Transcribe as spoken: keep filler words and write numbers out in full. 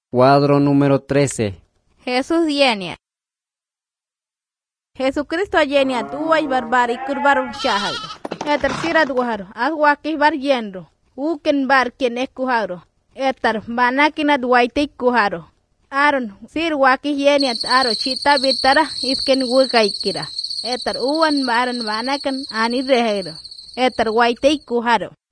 Cuadro número trece. Jesús yenia. Jesucristo yenia tuway barbari kurbar shahal. Etar sirat waharo. Agwakis bar yendo. Uken bar quien es kujaro. Etar banakinat waitik kujaro. Aron sir wakis yenia aro chita bitara ifken wukaikira. Etar uwan baran banakan ani rehero. Etar waitik kujaro.